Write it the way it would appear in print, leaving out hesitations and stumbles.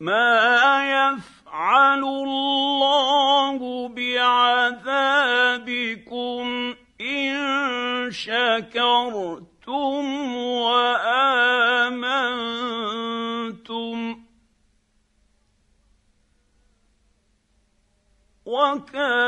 ما يفعل الله بعذابكم إن شكرتم وآمنتم وكان